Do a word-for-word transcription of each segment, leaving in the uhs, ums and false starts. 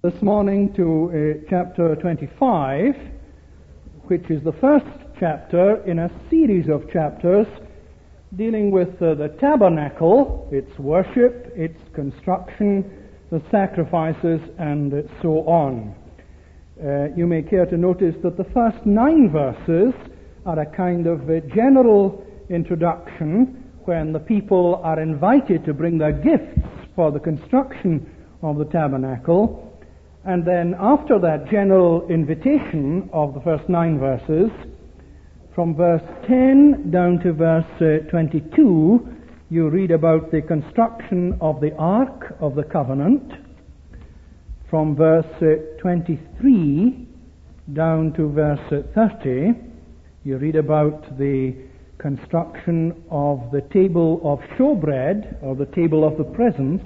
This morning to uh, chapter twenty-five, which is the first chapter in a series of chapters dealing with uh, the tabernacle, its worship, its construction, the sacrifices, and uh, so on. Uh, you may care to notice that the first nine verses are a kind of uh, general introduction when the people are invited to bring their gifts for the construction of the tabernacle. And then after that general invitation of the first nine verses, from verse ten down to verse uh, twenty-two, you read about the construction of the Ark of the Covenant. From verse uh, twenty-three down to verse uh, thirty, you read about the construction of the table of showbread, or the table of the presence.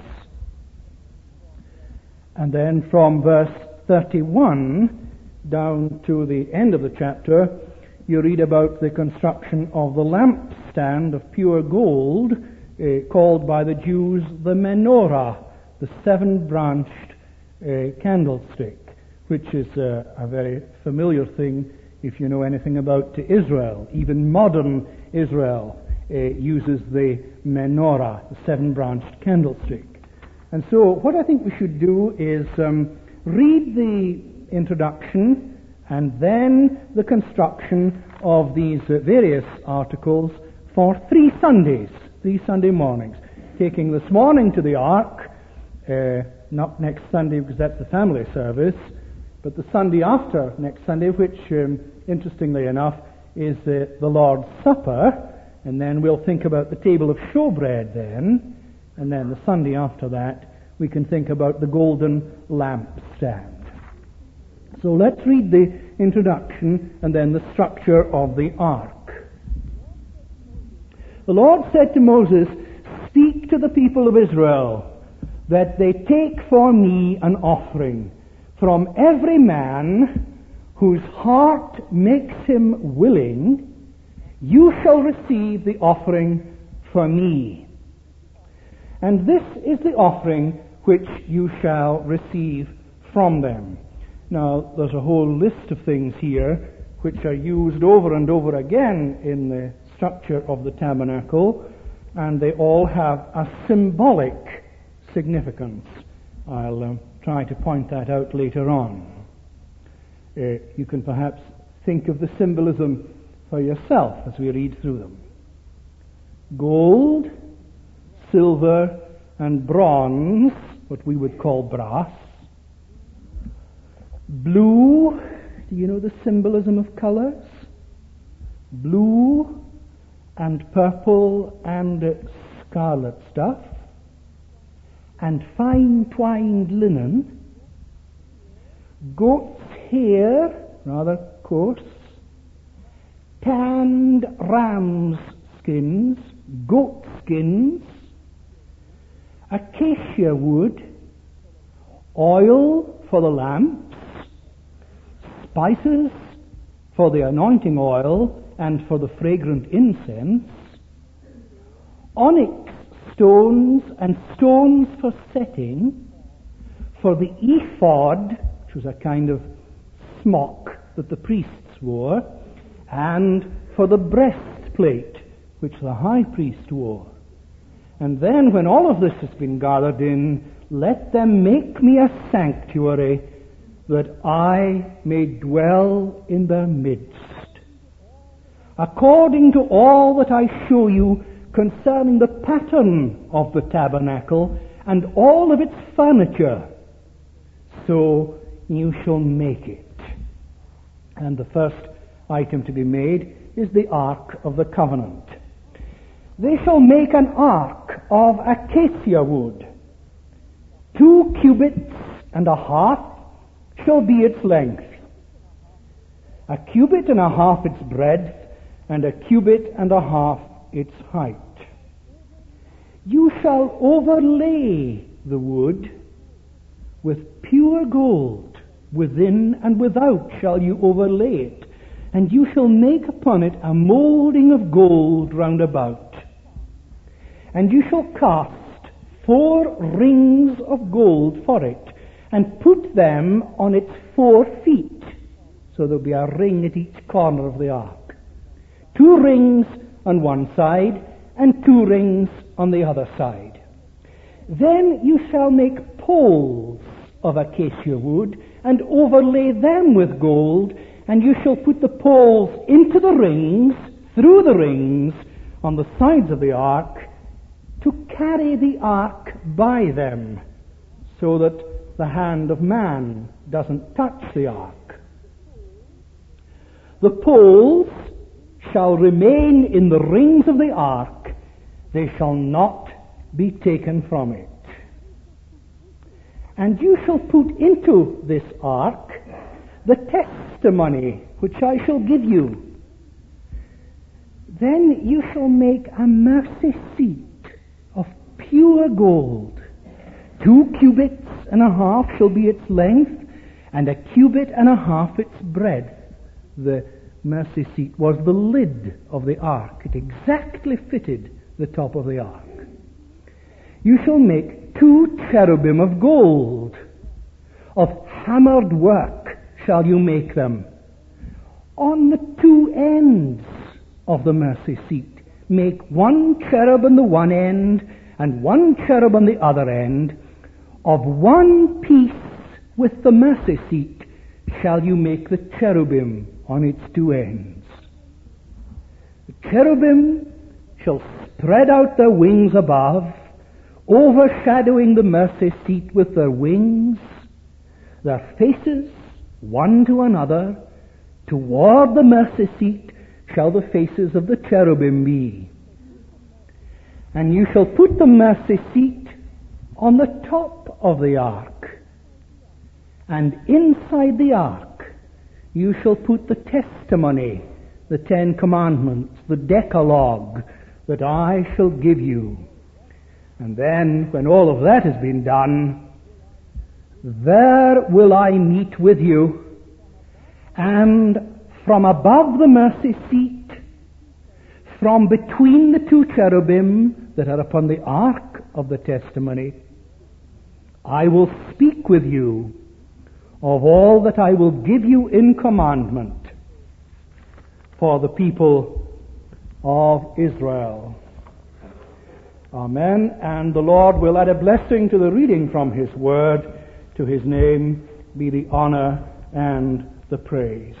And then from verse thirty-one down to the end of the chapter, you read about the construction of the lampstand of pure gold, uh, called by the Jews the menorah, the seven-branched uh, candlestick, which is uh, a very familiar thing if you know anything about Israel. Even modern Israel uh, uses the menorah, the seven-branched candlestick. And so what I think we should do is um, read the introduction and then the construction of these uh, various articles for three Sundays, three Sunday mornings, taking this morning to the Ark, uh, not next Sunday because that's the family service, but the Sunday after next Sunday, which, um, interestingly enough, is uh, the Lord's Supper, and then we'll think about the table of showbread then. And then the Sunday after that, we can think about the golden lampstand. So let's read the introduction and then the structure of the ark. The Lord said to Moses, "Speak to the people of Israel, that they take for me an offering from every man whose heart makes him willing. You shall receive the offering for me. And this is the offering which you shall receive from them." Now, there's a whole list of things here which are used over and over again in the structure of the tabernacle, and they all have a symbolic significance. I'll um, try to point that out later on. Uh, you can perhaps think of the symbolism for yourself as we read through them. Gold, silver, and bronze, what we would call brass. Blue, do you know the symbolism of colors? Blue and purple and scarlet stuff. And fine twined linen. Goat's hair, rather coarse. Tanned ram's skins, goat skins. Acacia wood, oil for the lamps, spices for the anointing oil and for the fragrant incense, onyx stones and stones for setting, for the ephod, which was a kind of smock that the priests wore, and for the breastplate, which the high priest wore. And then when all of this has been gathered in, let them make me a sanctuary that I may dwell in their midst, according to all that I show you concerning the pattern of the tabernacle and all of its furniture. So you shall make it. And the first item to be made is the Ark of the Covenant. They shall make an ark of acacia wood. Two cubits and a half shall be its length. A cubit and a half its breadth, and a cubit and a half its height. You shall overlay the wood with pure gold. Within and without shall you overlay it. And you shall make upon it a moulding of gold round about. And you shall cast four rings of gold for it, and put them on its four feet. So there'll be a ring at each corner of the ark. Two rings on one side and two rings on the other side. Then you shall make poles of acacia wood and overlay them with gold, and you shall put the poles into the rings, through the rings, on the sides of the ark, to carry the ark by them, so that the hand of man doesn't touch the ark. The poles shall remain in the rings of the ark, they shall not be taken from it. And you shall put into this ark the testimony which I shall give you. Then you shall make a mercy seat of pure gold. Two cubits and a half shall be its length, and a cubit and a half its breadth. The mercy seat was the lid of the ark. It exactly fitted the top of the ark. You shall make two cherubim of gold. Of hammered work shall you make them. On the two ends of the mercy seat, make one cherub on the one end and one cherub on the other end. Of one piece with the mercy seat shall you make the cherubim on its two ends. The cherubim shall spread out their wings above, overshadowing the mercy seat with their wings, their faces one to another. Toward the mercy seat shall the faces of the cherubim be. And you shall put the mercy seat on the top of the ark, and inside the ark you shall put the testimony, the Ten Commandments, the Decalogue that I shall give you. And then, when all of that has been done, there will I meet with you, and from above the mercy seat, from between the two cherubim that are upon the ark of the testimony, I will speak with you of all that I will give you in commandment for the people of Israel. Amen. And the Lord will add a blessing to the reading from His Word. To His name be the honor and the praise.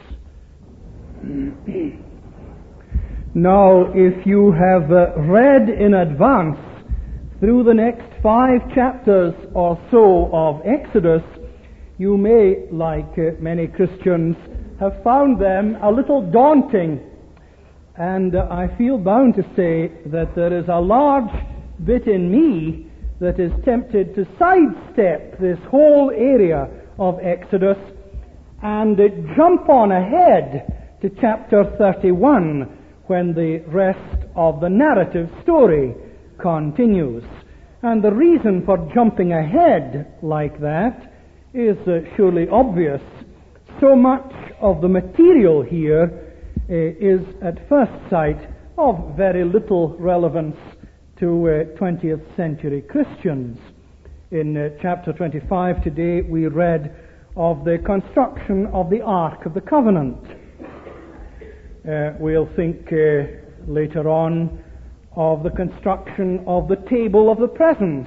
Now, if you have uh, read in advance through the next five chapters or so of Exodus, you may, like uh, many Christians, have found them a little daunting. And uh, I feel bound to say that there is a large bit in me that is tempted to sidestep this whole area of Exodus and uh, jump on ahead to chapter thirty-one, when the rest of the narrative story continues. And the reason for jumping ahead like that is uh, surely obvious. So much of the material here uh, is at first sight of very little relevance to uh, twentieth century Christians. In uh, chapter twenty-five today we read of the construction of the Ark of the Covenant. Uh, we'll think uh, later on of the construction of the table of the presence,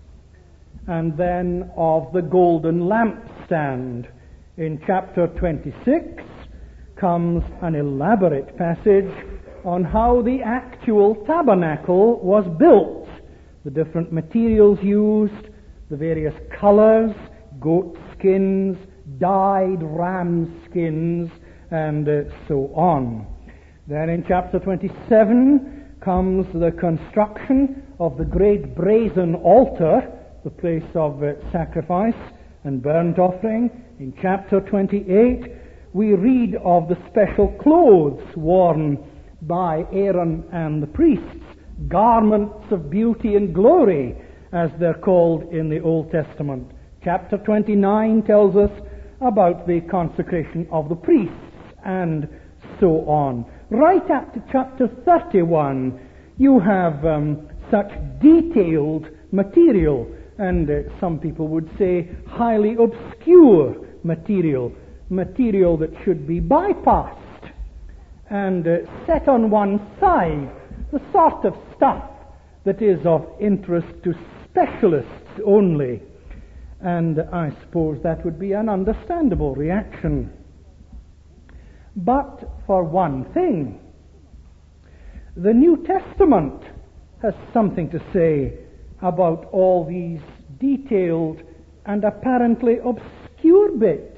and then of the golden lampstand. In chapter twenty-six comes an elaborate passage on how the actual tabernacle was built, the different materials used, the various colors, goat skins, dyed ram skins, and uh, so on. Then in chapter twenty-seven comes the construction of the great brazen altar, the place of uh, sacrifice and burnt offering. In chapter twenty-eight we read of the special clothes worn by Aaron and the priests, garments of beauty and glory, as they're called in the Old Testament. Chapter twenty-nine tells us about the consecration of the priests, and so on. Right up to chapter thirty-one, you have um, such detailed material and uh, some people would say highly obscure material, material that should be bypassed and uh, set on one side, the sort of stuff that is of interest to specialists only. And I suppose that would be an understandable reaction. But for one thing, the New Testament has something to say about all these detailed and apparently obscure bits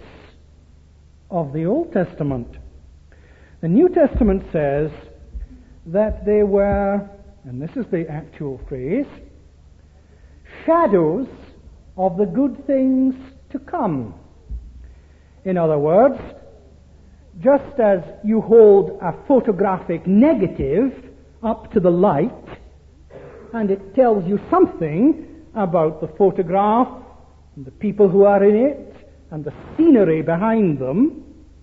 of the Old Testament. The New Testament says that they were, and this is the actual phrase, shadows of the good things to come. In other words, just as you hold a photographic negative up to the light, and it tells you something about the photograph, and the people who are in it, and the scenery behind them,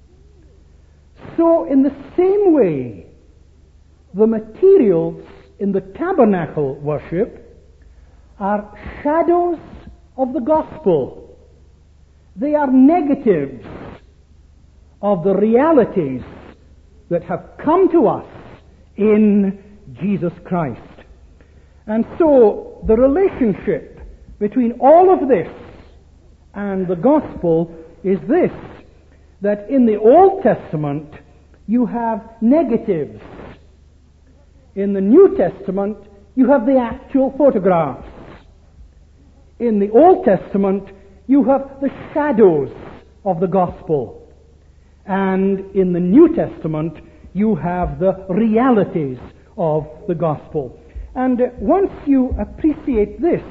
so in the same way, the materials in the tabernacle worship are shadows of the gospel. They are negatives of the realities that have come to us in Jesus Christ. And so the relationship between all of this and the gospel is this, that in the Old Testament you have negatives. In the New Testament you have the actual photographs. In the Old Testament you have the shadows of the gospel. And in the New Testament you have the realities of the gospel. And uh, once you appreciate this,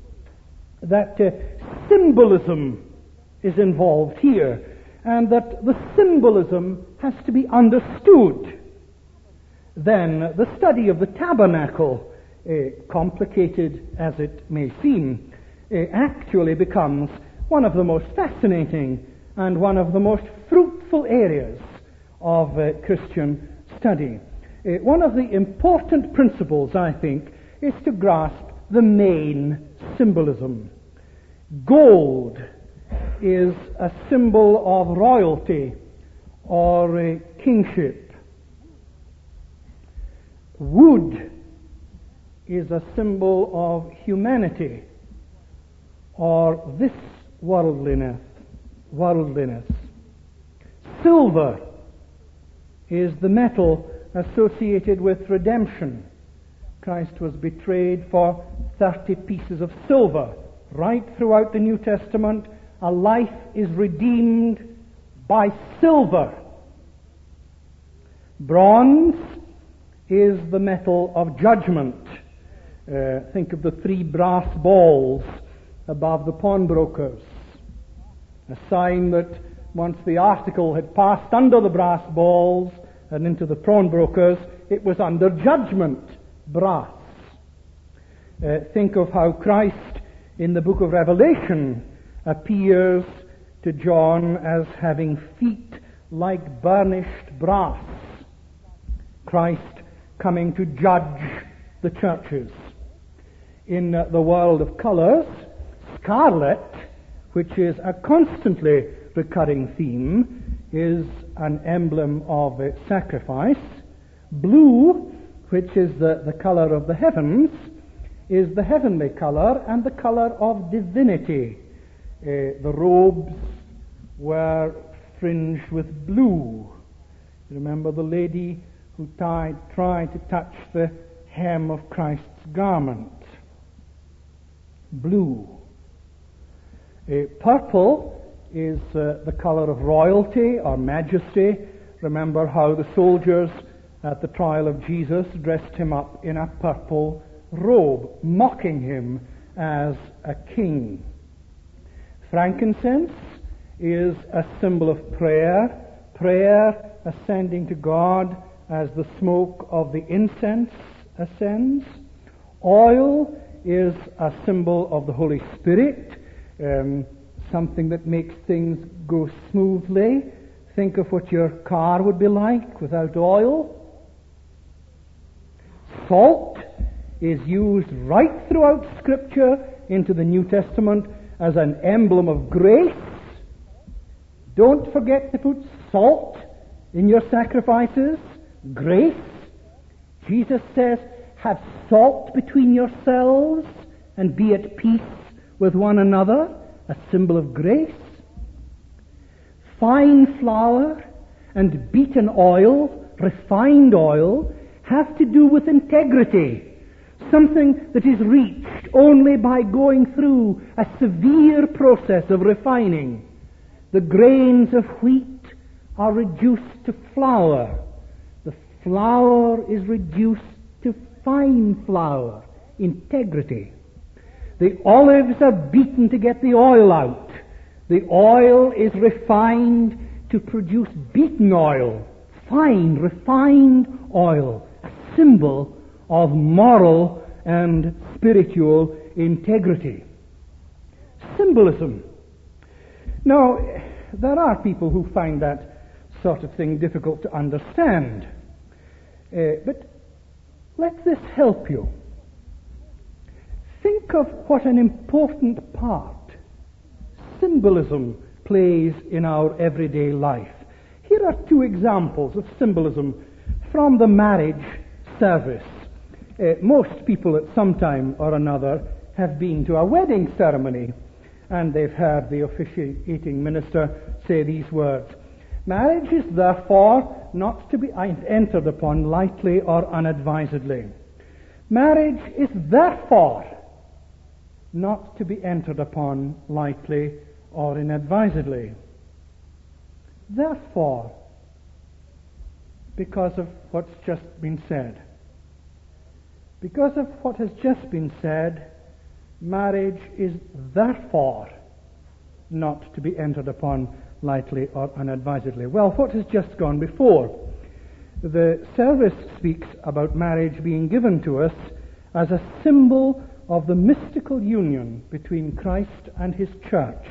that uh, symbolism is involved here, and that the symbolism has to be understood, then the study of the tabernacle, uh, complicated as it may seem, uh, actually becomes one of the most fascinating and one of the most fruitful areas of uh, Christian study. Uh, one of the important principles, I think, is to grasp the main symbolism. Gold is a symbol of royalty or uh, kingship. Wood is a symbol of humanity or this worldliness. worldliness. Silver is the metal associated with redemption. Christ was betrayed for thirty pieces of silver. Right throughout the New Testament, a life is redeemed by silver. Bronze is the metal of judgment. Uh, think of the three brass balls above the pawnbrokers. A sign that once the article had passed under the brass balls and into the pawnbrokers, it was under judgment, brass. Uh, think of how Christ in the book of Revelation appears to John as having feet like burnished brass. Christ coming to judge the churches. In uh, the world of colors, scarlet, which is a constantly recurring theme, is an emblem of uh, sacrifice. Blue, which is the, the color of the heavens, is the heavenly color and the color of divinity. Uh, the robes were fringed with blue. Remember the lady who tied, tried to touch the hem of Christ's garment. Blue. Uh, purple is uh, the color of royalty or majesty. Remember how the soldiers at the trial of Jesus dressed him up in a purple robe, mocking him as a king. Frankincense is a symbol of prayer, prayer ascending to God as the smoke of the incense ascends. Oil is a symbol of the Holy Spirit, um, something that makes things go smoothly. Think of what your car would be like without oil. Salt is used right throughout Scripture into the New Testament as an emblem of grace. Don't forget to put salt in your sacrifices. Grace. Jesus says, have salt between yourselves and be at peace with one another, a symbol of grace. Fine flour and beaten oil, refined oil, have to do with integrity, something that is reached only by going through a severe process of refining. The grains of wheat are reduced to flour. The flour is reduced to fine flour, integrity. The olives are beaten to get the oil out. The oil is refined to produce beaten oil, fine, refined oil, a symbol of moral and spiritual integrity. Symbolism. Now, there are people who find that sort of thing difficult to understand. Uh, but let this help you. Think of what an important part symbolism plays in our everyday life. Here are two examples of symbolism from the marriage service. Uh, most people at some time or another have been to a wedding ceremony, and they've heard the officiating minister say these words: "Marriage is therefore not to be entered upon lightly or unadvisedly." Marriage is therefore not to be entered upon lightly or inadvisedly. Therefore, because of what's just been said. Because of what has just been said, marriage is therefore not to be entered upon lightly or unadvisedly. Well, what has just gone before? The service speaks about marriage being given to us as a symbol of the mystical union between Christ and his church.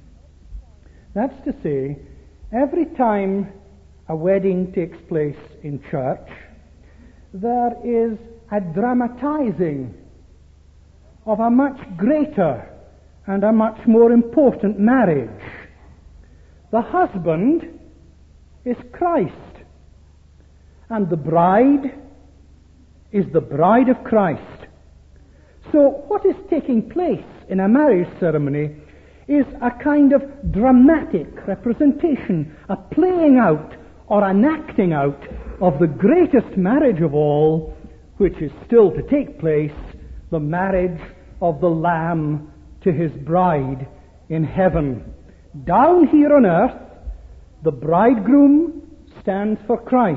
That's to say, every time a wedding takes place in church, there is a dramatizing of a much greater and a much more important marriage. The husband is Christ, and the bride is the bride of Christ. So what is taking place in a marriage ceremony is a kind of dramatic representation, a playing out or an acting out of the greatest marriage of all, which is still to take place, the marriage of the Lamb to his bride in heaven. Down here on earth, the bridegroom stands for Christ.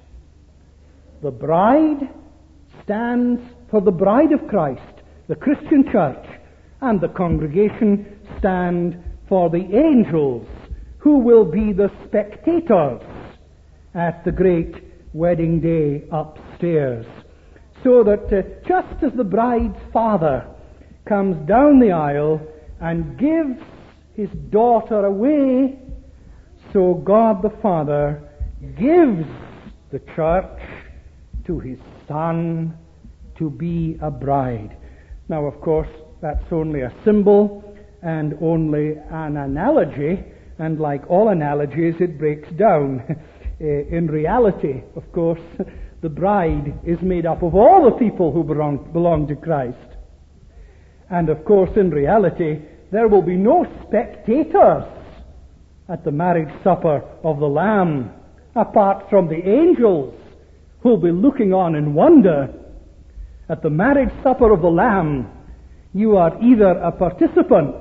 The bride stands for the bride of Christ, the Christian church, and the congregation stand for the angels, who will be the spectators at the great wedding day upstairs. So that uh, just as the bride's father comes down the aisle and gives his daughter away, so God the Father gives the church to his Son to be a bride. Now, of course, that's only a symbol and only an analogy, and like all analogies, it breaks down. In reality, of course, the bride is made up of all the people who belong, belong to Christ. And of course, in reality, there will be no spectators at the marriage supper of the Lamb, apart from the angels who will be looking on in wonder. At the marriage supper of the Lamb, you are either a participant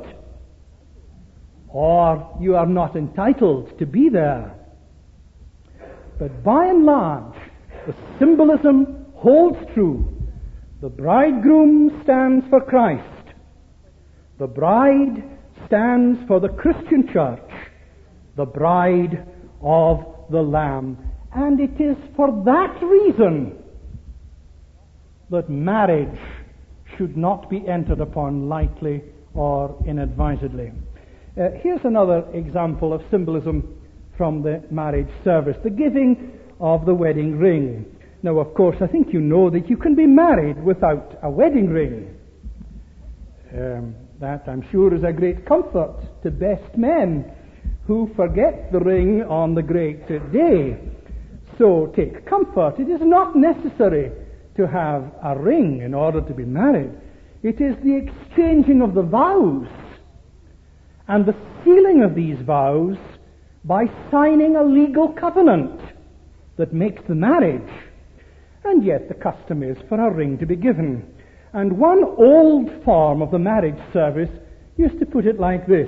or you are not entitled to be there. But by and large, the symbolism holds true. The bridegroom stands for Christ. The bride stands for the Christian church, the bride of the Lamb. And it is for that reason that marriage should not be entered upon lightly or inadvisedly. Uh, here's another example of symbolism from the marriage service, the giving of the wedding ring. Now, of course, I think you know that you can be married without a wedding ring. Um, that, I'm sure, is a great comfort to best men who forget the ring on the great day. So take comfort. It is not necessary to have a ring in order to be married. It is the exchanging of the vows and the sealing of these vows by signing a legal covenant that makes the marriage. And yet the custom is for a ring to be given. And one old form of the marriage service used to put it like this: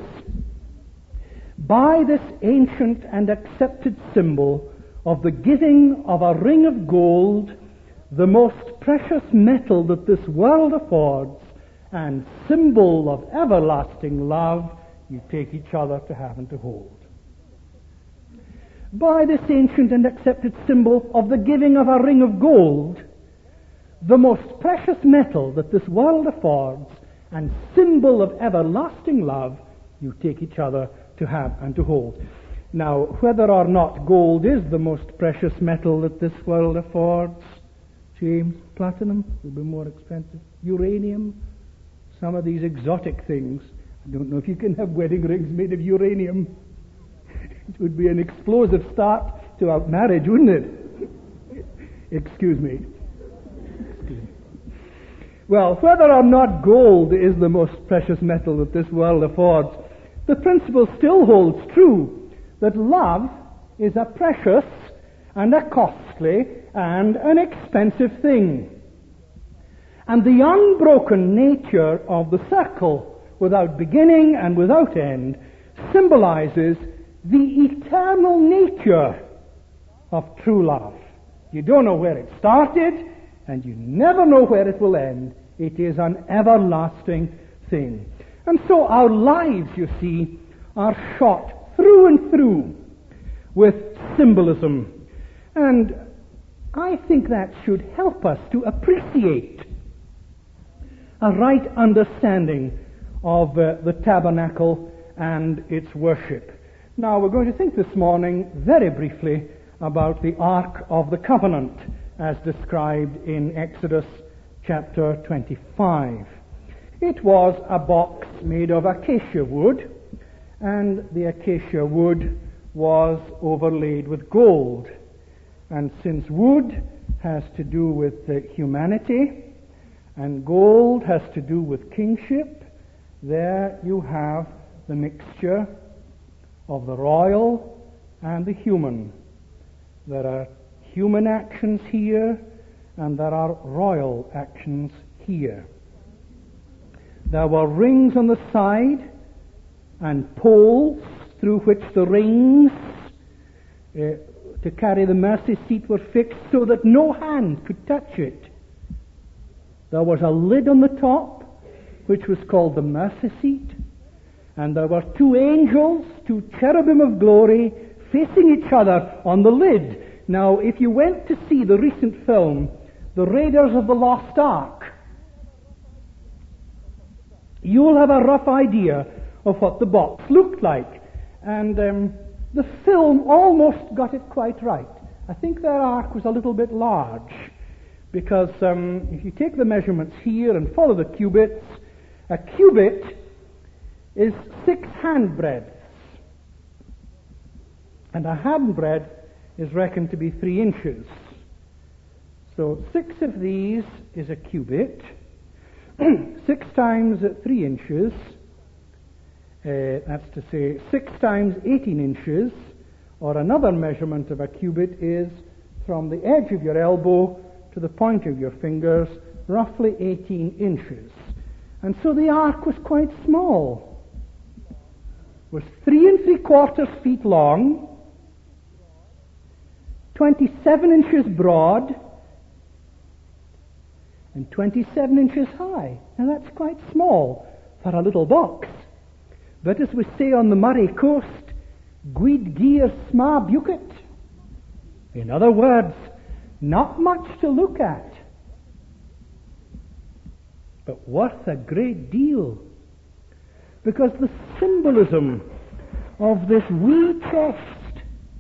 by this ancient and accepted symbol of the giving of a ring of gold, the most precious metal that this world affords, and symbol of everlasting love, you take each other to have and to hold. By this ancient and accepted symbol of the giving of a ring of gold, the most precious metal that this world affords, and symbol of everlasting love, you take each other to have and to hold. Now, whether or not gold is the most precious metal that this world affords, James, platinum will be more expensive, uranium, some of these exotic things. I don't know if you can have wedding rings made of uranium. It would be an explosive start to a marriage, wouldn't it? Excuse me. Excuse me. Well, whether or not gold is the most precious metal that this world affords, the principle still holds true that love is a precious and a costly and an expensive thing. And the unbroken nature of the circle, without beginning and without end, symbolizes the eternal nature of true love. You don't know where it started, and you never know where it will end. It is an everlasting thing. And so our lives, you see, are shot through and through with symbolism. And I think that should help us to appreciate a right understanding of uh, the tabernacle and its worship. Now, we're going to think this morning very briefly about the Ark of the Covenant as described in Exodus chapter twenty-five. It was a box made of acacia wood, and the acacia wood was overlaid with gold. And since wood has to do with uh, humanity, and gold has to do with kingship, there you have the mixture of the royal and the human. There are human actions here, and there are royal actions here. There were rings on the side and poles through which the rings uh, to carry the mercy seat were fixed so that no hand could touch it. There was a lid on the top, which was called the mercy seat, and there were two angels, two cherubim of glory, facing each other on the lid. Now, if you went to see the recent film, The Raiders of the Lost Ark, you'll have a rough idea of what the box looked like. And um, the film almost got it quite right. I think their ark was a little bit large, because um, if you take the measurements here and follow the cubits, a cubit is six handbreadths, and a handbreadth is reckoned to be three inches. So six of these is a cubit. Six times three inches, uh, that's to say six times eighteen inches, or another measurement of a cubit is from the edge of your elbow to the point of your fingers, roughly eighteen inches. And so the ark was quite small. It was three and three quarters feet long, twenty-seven inches broad, and twenty-seven inches high. Now that's quite small for a little box. But as we say on the Murray coast, guid gear sma bucket. In other words, not much to look at, but worth a great deal. Because the symbolism of this wee chest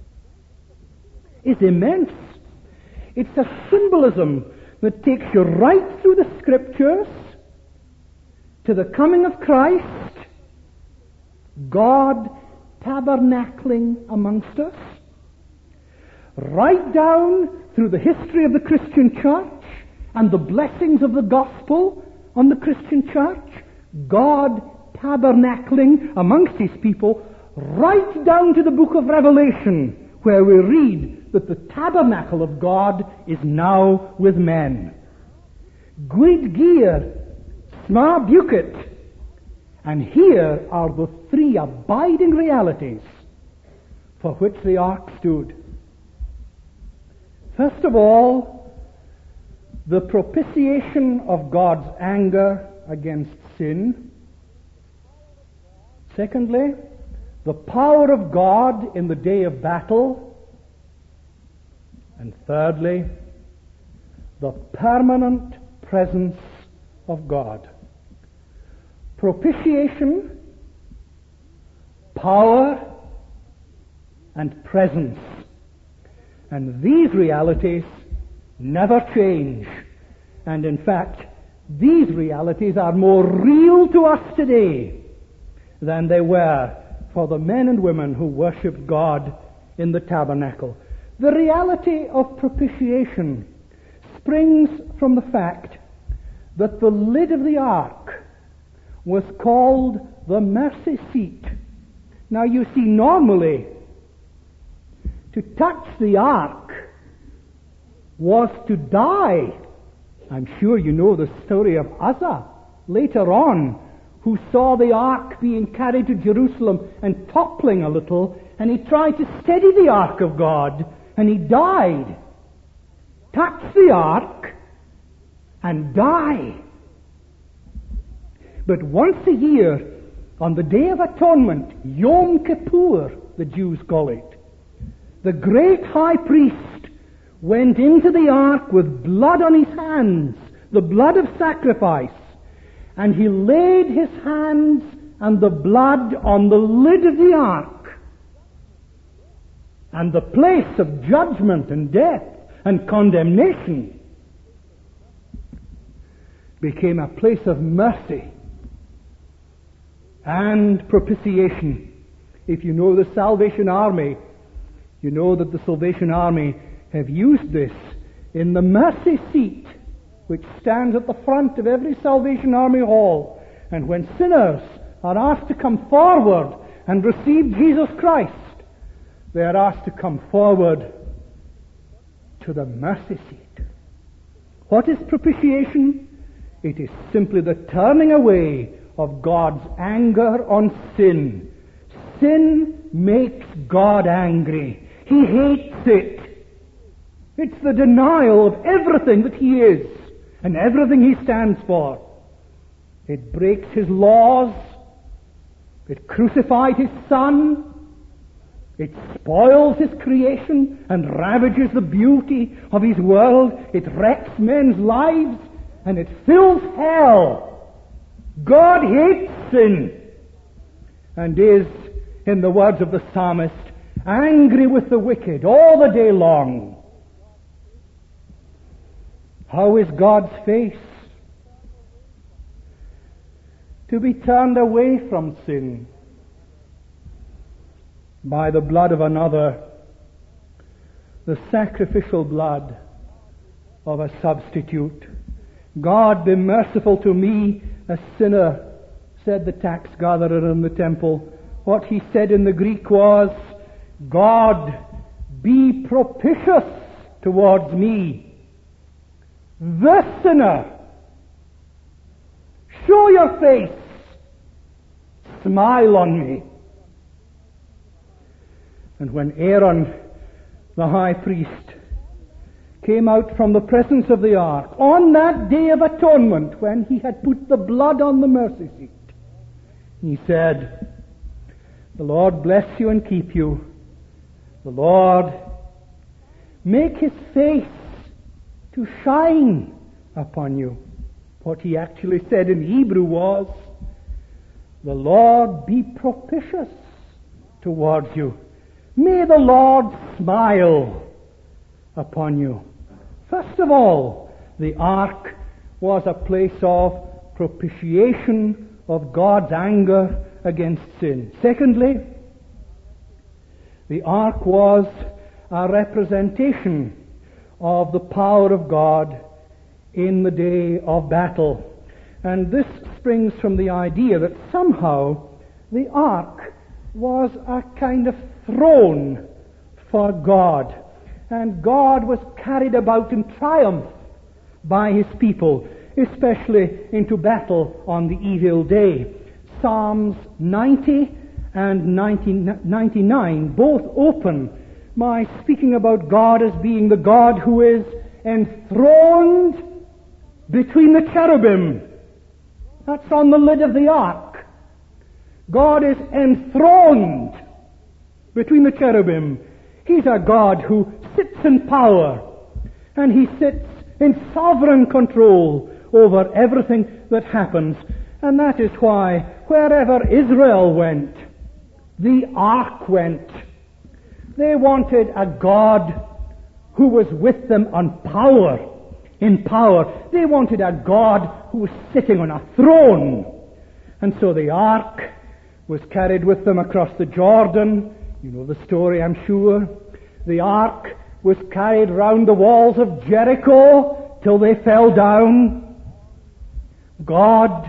is immense. It's a symbolism that takes you right through the Scriptures to the coming of Christ, God tabernacling amongst us, right down through the history of the Christian church and the blessings of the gospel on the Christian church, God tabernacling amongst his people, right down to the book of Revelation, where we read that the tabernacle of God is now with men. Guid Gear, Smar Bucket, and here are the three abiding realities for which the ark stood. First of all, the propitiation of God's anger against sin. Secondly, the power of God in the day of battle. And thirdly, the permanent presence of God. Propitiation, power, and presence. And these realities never change. And in fact, these realities are more real to us today than they were for the men and women who worshipped God in the tabernacle. The reality of propitiation springs from the fact that the lid of the ark was called the mercy seat. Now you see, normally, to touch the ark was to die. I'm sure you know the story of Uzzah later on, who saw the ark being carried to Jerusalem and toppling a little, and he tried to steady the ark of God, and he died. Touch the ark and die. But once a year, on the Day of Atonement, Yom Kippur, the Jews call it, the great high priest went into the ark with blood on his hands, the blood of sacrifice, and he laid his hands and the blood on the lid of the ark. And the place of judgment and death and condemnation became a place of mercy and propitiation. If you know the Salvation Army, you know that the Salvation Army have used this in the mercy seat, which stands at the front of every Salvation Army hall. And when sinners are asked to come forward and receive Jesus Christ, they are asked to come forward to the mercy seat. What is propitiation? It is simply the turning away of God's anger on sin. Sin makes God angry. He hates it. It's the denial of everything that He is and everything He stands for. It breaks His laws. It crucified His Son. It spoils His creation and ravages the beauty of His world. It wrecks men's lives and it fills hell. God hates sin and is, in the words of the psalmist, angry with the wicked all the day long. How is God's face? To be turned away from sin by the blood of another, the sacrificial blood of a substitute. God, be merciful to me, a sinner, said the tax gatherer in the temple. What he said in the Greek was, God, be propitious towards me, the sinner. Show your face. Smile on me. And when Aaron, the high priest, came out from the presence of the ark on that day of atonement, when he had put the blood on the mercy seat, he said, the Lord bless you and keep you. The Lord make His face to shine upon you. What he actually said in Hebrew was, the Lord be propitious towards you. May the Lord smile upon you. First of all, the ark was a place of propitiation of God's anger against sin. Secondly, the ark was a representation of the power of God in the day of battle. And this springs from the idea that somehow the ark was a kind of throne for God. And God was carried about in triumph by his people, especially into battle on the evil day. Psalms ninety and ninety-nine both open by speaking about God as being the God who is enthroned between the cherubim. That's on the lid of the ark. God is enthroned between the cherubim. He's a God who sits in power, and he sits in sovereign control over everything that happens. And that is why wherever Israel went, the ark went. They wanted a God who was with them on power, in power. They wanted a God who was sitting on a throne. And so the ark was carried with them across the Jordan. You know the story, I'm sure. The ark was carried round the walls of Jericho till they fell down. God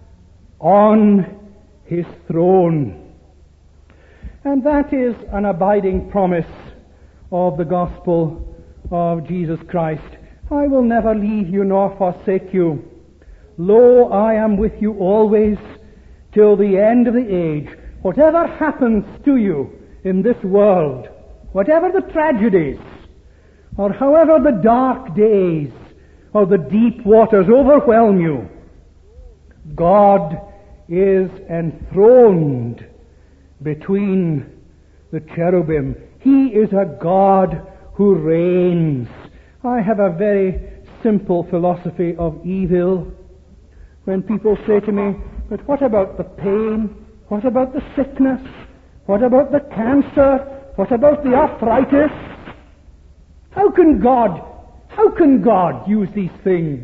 on his throne. And that is an abiding promise of the gospel of Jesus Christ. I will never leave you nor forsake you. Lo, I am with you always till the end of the age. Whatever happens to you in this world, whatever the tragedies, or however the dark days or the deep waters overwhelm you, God is enthroned between the cherubim. He is a God who reigns. I have a very simple philosophy of evil. When people say to me, but what about the pain? What about the sickness? What about the cancer? What about the arthritis? How can God, how can God use these things?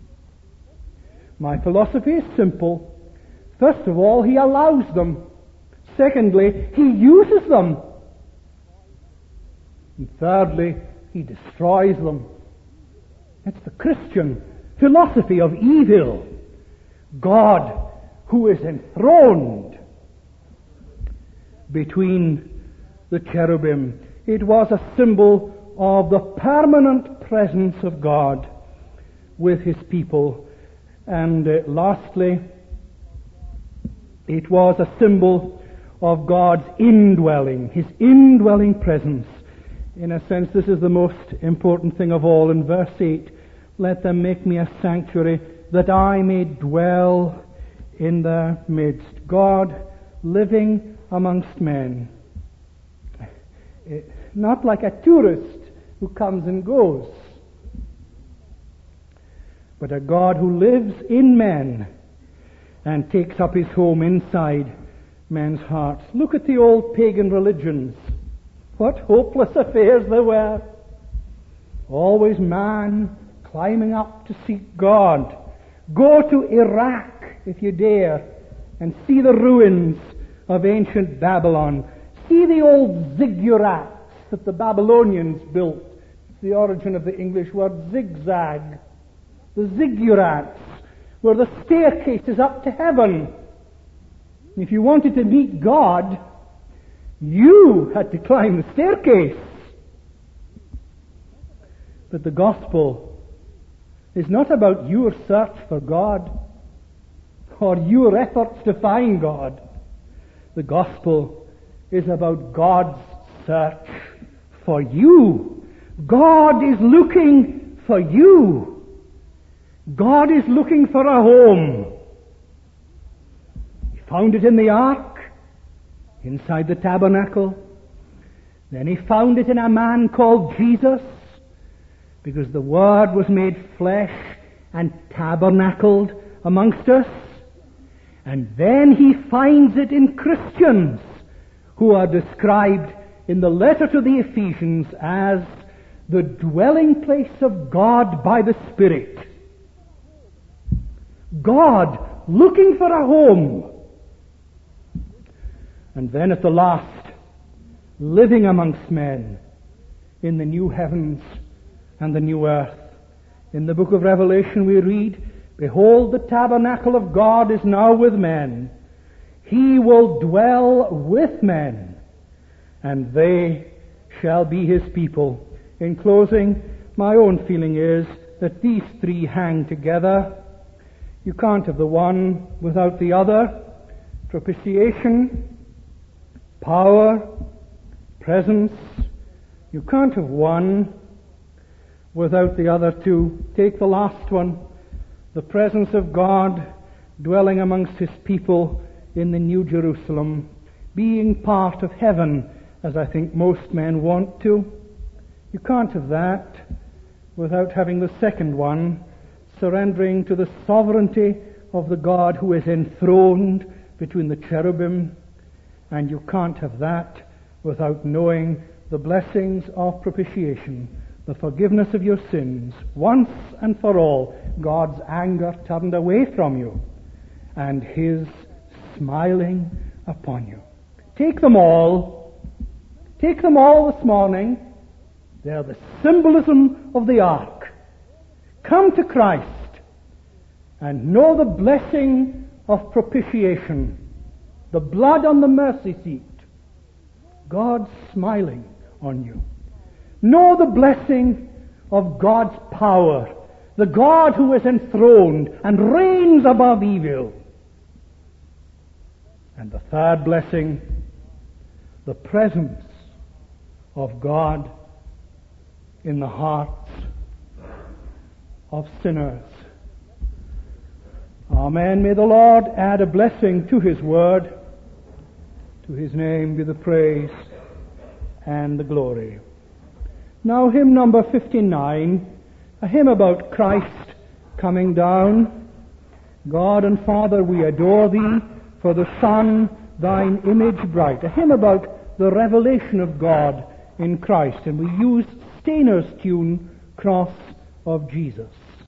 My philosophy is simple. First of all, he allows them. Secondly, he uses them. And thirdly, he destroys them. It's the Christian philosophy of evil. God who is enthroned between the cherubim. It was a symbol of the permanent presence of God with his people. And uh, lastly, it was a symbol of God's indwelling, his indwelling presence. In a sense, this is the most important thing of all. In verse eight, let them make me a sanctuary that I may dwell in their midst. God living amongst men. Not like a tourist who comes and goes, but a God who lives in men and takes up his home inside men's hearts. Look at the old pagan religions. What hopeless affairs they were. Always man climbing up to seek God. Go to Iraq, if you dare, and see the ruins of ancient Babylon. See the old ziggurats that the Babylonians built. It's the origin of the English word zigzag. The ziggurats were the staircases up to heaven. If you wanted to meet God, you had to climb the staircase. But the gospel is not about your search for God or your efforts to find God. The gospel is about God's search for you. God is looking for you. God is looking for a home. He found it in the ark, inside the tabernacle. Then he found it in a man called Jesus, because the Word was made flesh and tabernacled amongst us. And then he finds it in Christians, who are described in the letter to the Ephesians as the dwelling place of God by the Spirit. God looking for a home. And then at the last, living amongst men in the new heavens and the new earth. In the book of Revelation we read, "Behold, the tabernacle of God is now with men. He will dwell with men, and they shall be his people." In closing, my own feeling is that these three hang together. You can't have the one without the other. Propitiation, power, presence. You can't have one without the other two. Take the last one, the presence of God dwelling amongst his people in the New Jerusalem, being part of heaven, as I think most men want to. You can't have that without having the second one, surrendering to the sovereignty of the God who is enthroned between the cherubim. And you can't have that without knowing the blessings of propitiation, the forgiveness of your sins, once and for all, God's anger turned away from you, and his smiling upon you. Take them all. Take them all this morning. They are the symbolism of the ark. Come to Christ and know the blessing of propitiation, the blood on the mercy seat, God smiling on you. Know the blessing of God's power, the God who is enthroned and reigns above evil. And the third blessing, the presence of God in the hearts of sinners. Amen. May the Lord add a blessing to his word. To his name be the praise and the glory. Now hymn number fifty-nine, a hymn about Christ coming down. God and Father, we adore thee for the Son, thine image bright. A hymn about the revelation of God in Christ. And we use Stainer's tune, Cross of Jesus.